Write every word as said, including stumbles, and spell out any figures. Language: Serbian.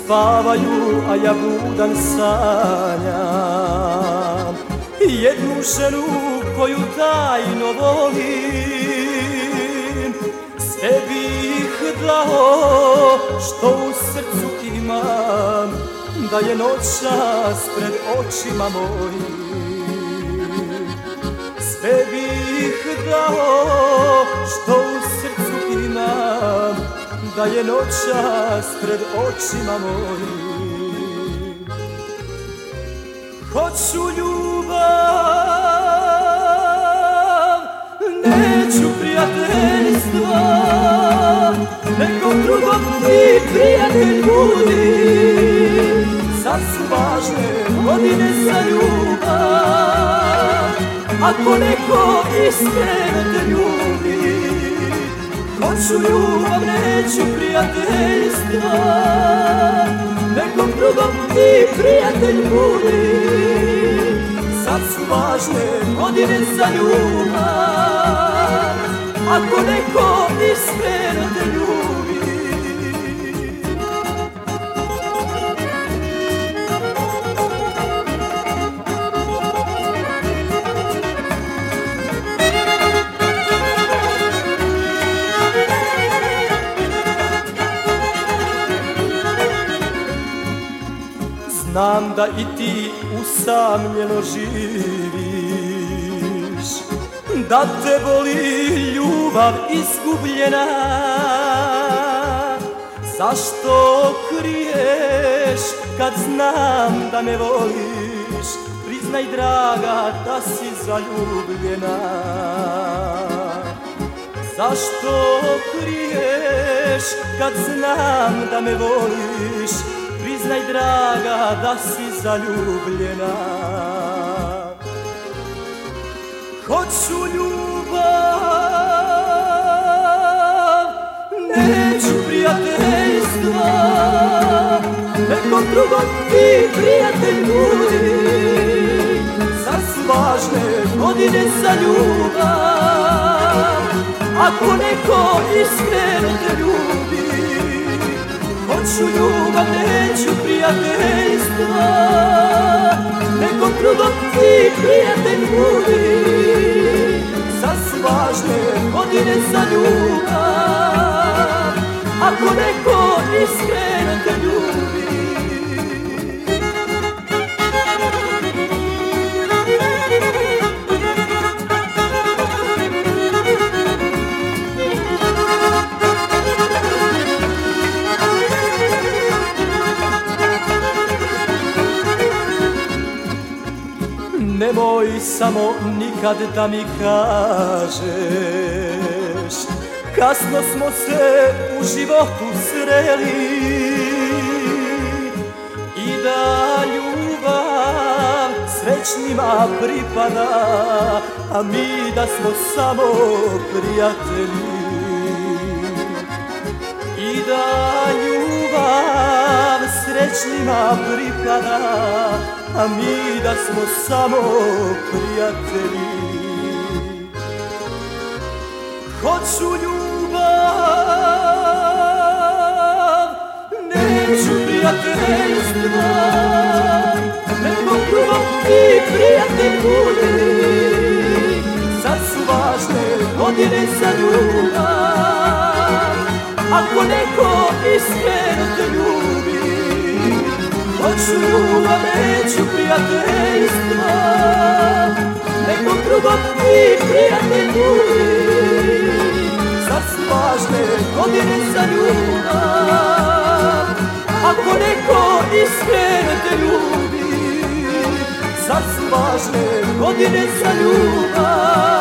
spavaju, a ja budan sanjam jednu ženu koju tajno volim. Sve bih dao što u srcu imam, da je noćas pred očima mojim. Sve bih dao što u srcu imam, da je noćas pred očima mojim. Hoću ljubav, neću prijateljstva, nekom drugom ti prijatelj budi. Sad su važne godine za ljubav, ako neko iskreno te ljubi. Hoću ljubav, neću prijateljstva, nekom drugom ti prijatelj budi. Sad su važne godine za ljubav, ako neko iskreno te ljubi. Znam da i ti usamljeno živiš, da te boli ljubav izgubljena. Zašto kriješ kad znam da me voliš? Priznaj draga da si zaljubljena. Zašto kriješ kad znam da me voliš? Priznaj draga da si zaljubljena. Hoću ljubav, neću prijateljstva, nekom drugom ti prijatelj budi. Sad su važne godine za ljubav, ako neko iskreno te ljubi. Hoću ljubav, neću prijateljstva, nekom drugom ti prijatelj budi. Sad su važne godine za ljubav, ako neko iskreno te ljubi. Nemoj samo nikad da mi kažeš, kasno smo se u životu sreli, i da ljubav srećnima pripada, a mi da smo samo prijatelji. I da ljubav srećnima pripada, a mi da smo samo prijatelji. Hoću ljubav, neću prijateljstva, nekom drugom ti prijatelj budi. Sad su važne godine za ljubav, ako neko iskreno te ljubi. Hoću ljubav, neću prijateljstva, nekom drugom ti prijatelj budi. Sad su važne godine za ljubav, ako neko iskreno te ljubi. Sad su važne godine za ljubav,